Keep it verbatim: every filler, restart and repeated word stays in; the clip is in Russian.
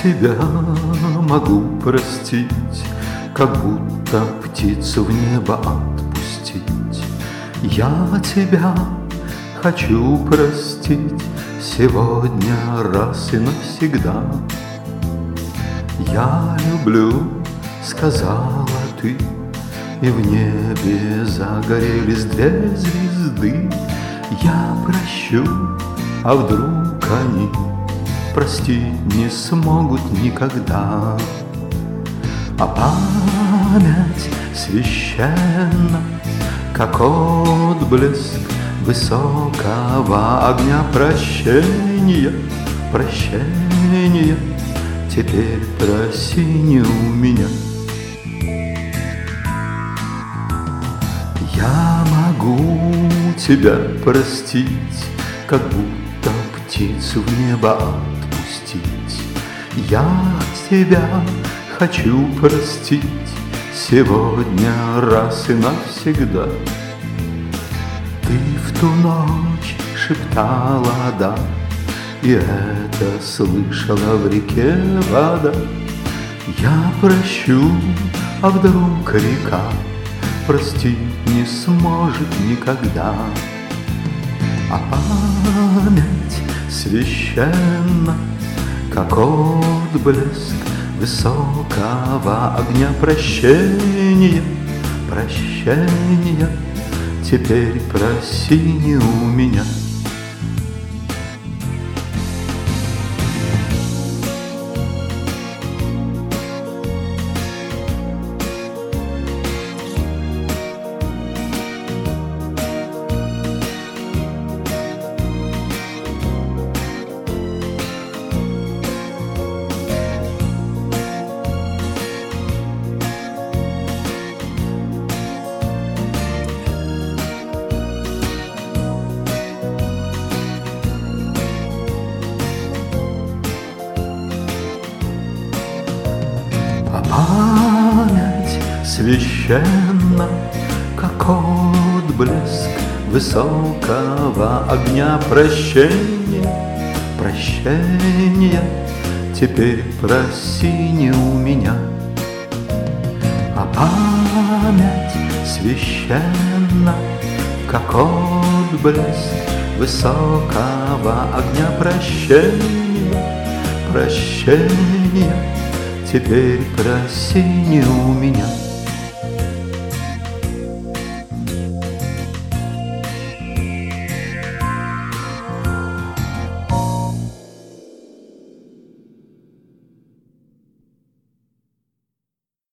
тебя могу простить, как будто птицу в небо отпустить. Я тебя хочу простить сегодня раз и навсегда. Я люблю, сказала ты, и в небе загорелись две звезды. Я прощу, а вдруг они простить не смогут никогда. А память священна, как отблеск высокого огня прощения, прощения. Теперь проси не у меня. Я могу тебя простить, как будто птицу в небо отпустить. Я тебя хочу простить сегодня раз и навсегда. Ты в ту ночь шептала «да», и это слышала в реке вода. Я прощу, а вдруг река простить не сможет никогда. А память священна, как отблеск высокого огня прощения, прощения. Теперь проси не у меня. Память священна, как отблеск высокого огня прощения, прощения. Теперь проси не у меня. А память священна, как отблеск высокого огня прощения, прощения. Теперь проси не у меня.